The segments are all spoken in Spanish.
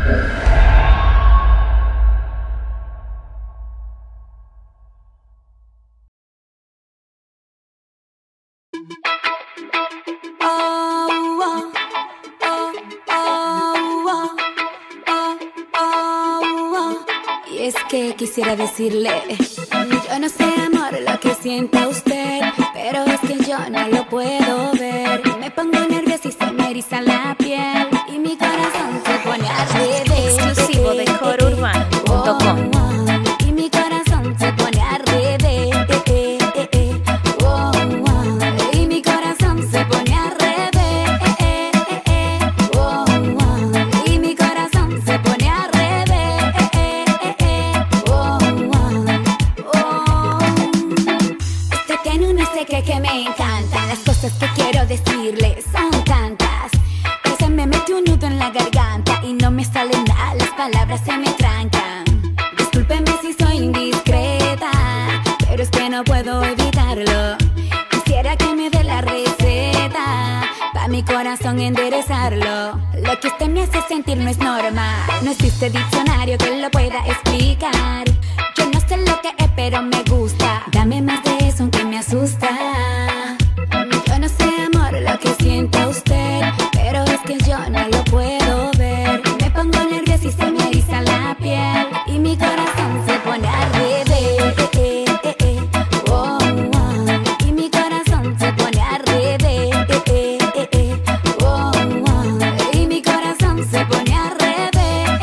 Y es que quisiera decirle, yo no sé, amor, lo que sienta usted, pero es que yo no lo puedo ver. Me pongo nerviosa y se me eriza la piel y mi corazón se pone al revés. Exclusivo de corourbano.com. Y mi corazón se pone al revés. Y mi corazón se pone al revés. Y mi corazón se pone al revés. Usted tiene una seca que me encanta. Las cosas que quiero decirle son tantas, que se me mete un nudo en la garganta y no me salen nada, las palabras se me trancan. Discúlpeme si soy indiscreta, pero es que no puedo evitarlo. Quisiera que me dé la receta pa' mi corazón enderezarlo. Lo que usted me hace sentir no es normal, no existe diccionario que lo pueda explicar. Yo no sé lo que es, pero me gusta. Dame más de eso aunque me asusta. Yo no sé, amor, lo que sienta usted, pero es que yo no lo puedo ver. Me pongo nerviosa y se me eriza la piel y mi corazón se pone al revés. Y mi corazón se pone al revés. Y mi corazón se pone al revés.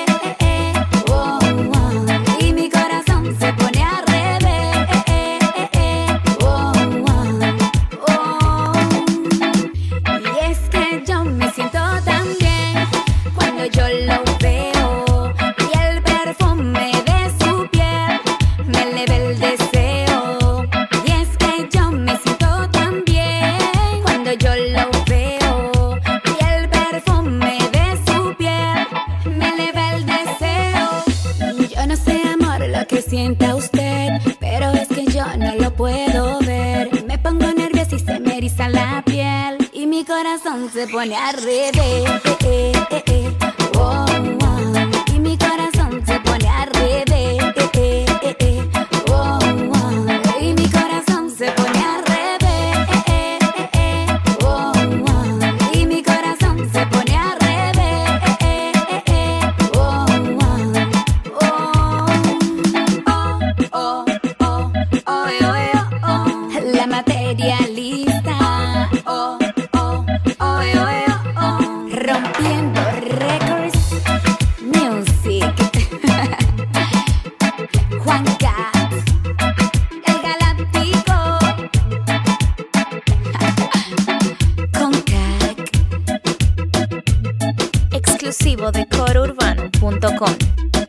Y mi corazón se pone al revés. Y es que yo me siento tan bien cuando yo lo veo, y el perfume de su piel me eleva el deseo. Y es que yo me siento tan bien cuando yo lo veo, y el perfume de su piel me eleva el deseo. Yo no sé, amor, lo que sienta usted, pero es que yo no lo puedo ver. Me pongo nerviosa y se me eriza la piel y mi corazón se pone al revés. Y mi corazón se pone al revés. Y mi corazón se pone al revés. Y mi corazón se pone al revés. La materialista. Rompiendo Records Music. Juan Cat, el galáctico. Con Cac. Exclusivo de corourbano.com.